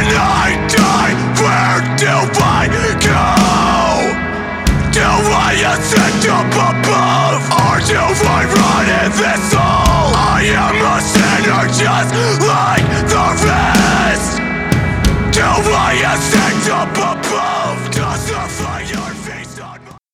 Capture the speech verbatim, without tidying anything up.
I die, where do I go? Do I ascend up above?